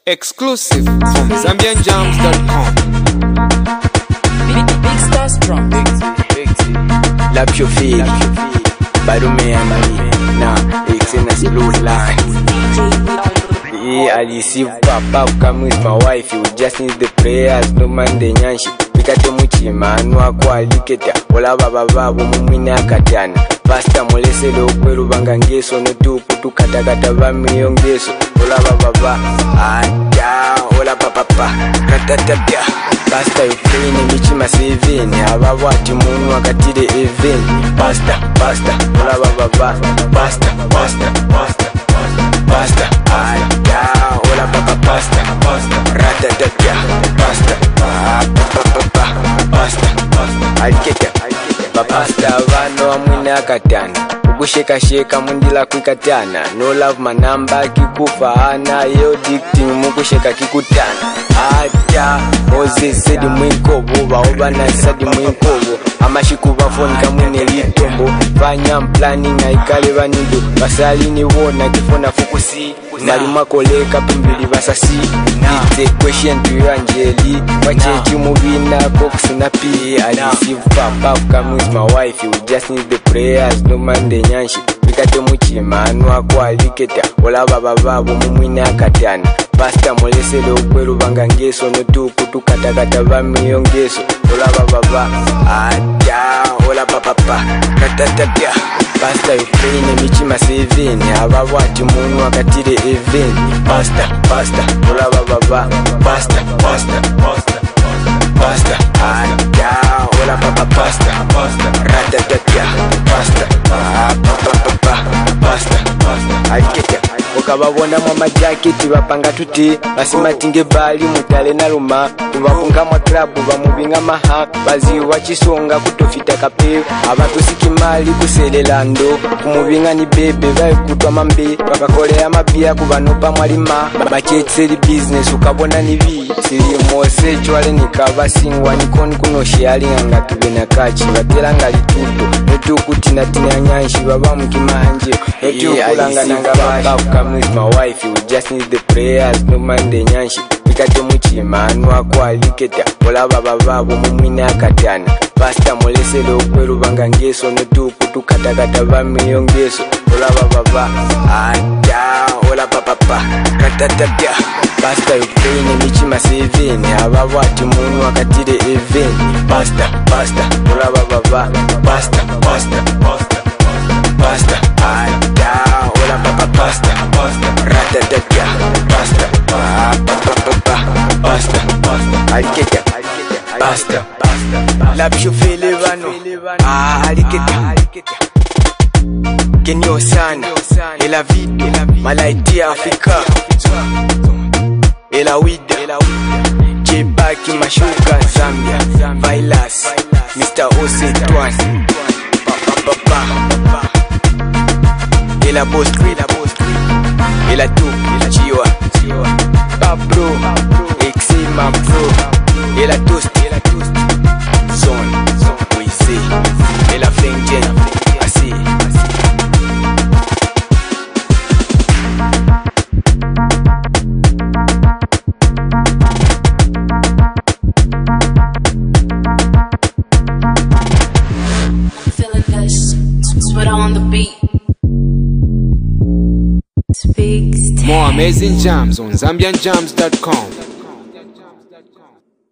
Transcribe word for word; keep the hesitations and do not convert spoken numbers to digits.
Exclusive from Zambian Jams dot com. Big, big star strong. Big T, Big T. Lap your feet. Barume Amari. Now, it's in a slow line. Yeah, I receive papa come with my wife. You just need the prayers, no man the nyanshi. Pikate muchima, anwa kwa aliketa. Ola baba babu mumina katana. Pasta molese lo kwelu banga ngeso. No tupu tukata kata vami yongeso. Ola baba ba, ata, ola papa pa. Katatabia. Pasta yufini michima seveni. Ababu ati munu wakatide eveni. Pasta, pasta, ola baba ba. Pasta, pasta, pasta. Pasta, aya, ola papa pasta, pasta, ratatatia, pasta, papa, pasta, pasta, aliketa, aliketa, pasta vano amwina katana, ukusheka sheka mundila kwikatana, no love manamba kikufa ana, yo dicting mukusheka kikutana, ata, oze sedi mwinkobo, baoba na sadi mwinkobo, amashikuba phone kamune litombo, vanyam planning aikale vanido, basali ni wona kifona fukusi, malima koleka pimbili basasi, it's a question to you Angeli, wachechi muvina kokusi na pi, I receive papa come with my wife, you just need the prayers, no man the nyanshi, mikate muchima, anwa kwa aliketa, ola baba babu mumwina katana, pasta molese lo kwelu banga ngeso, no tupu tukata kata vami yongeso, ola baba ba, ata, ola papa pa, katatabia, pasta yufini michima seveni, ababu ati munu wakatide eveni, pasta, pasta, ola baba ba, pasta, pasta, pasta, pasta, ata, ola papa pasta, pasta, ratatatia, pasta, papa, pasta, pasta, aliketa. Ukababona mama jacket bapanga tuti basimatinge bali mutale na luma tubakunga mwa club bamubinga maha bazi wachisonga kutofita kape abatusiki mali kuselela ndo kumubinga ni bebe bae kutwa mambe bakakolea mabia kubanopa mwalima bachetseli business ukabona ni vi sili mose chwale nikaba singwa nikoni kuno shali nga tubena kachi batela ngali tuto netu kutina tina nyanshi baba mkimanje netu kulanga nanga baba with my wife, you just need the prayers, no man the nyanshi. Pikate muchima, anwa kwa aliketa. Ola baba babu mumina katana. Pasta molese lo kwelu banga ngeso. No tupu tukata kata vami yongeso. Ola baba ba, ata, ola papa pa, katatabia. Pasta yufini michima seveni. Ababu ati munu wakatide eveni. Pasta, pasta, ola baba ba. Pasta, pasta, pasta, pasta, ata, ola papa pasta, pasta, ratatatia, pasta, papa, pasta, pasta, aliketa, pasta, la bishofele vano, ah, aliketa, Kenyo sana, ela vida, malaitia Afrika, ela wida, Jebaki mashuka Zambia, Vailas, Mister Ose Twan, papa, papa, ela boss street, ela boss street, ela tu, ela chiwa, chiwa, Pablo, Exima Pro, ela toast, ela toast, zone, we see, ela flengen, I see, I'm feeling this, sweat on the beat. More amazing jams on Zambian Jams dot com.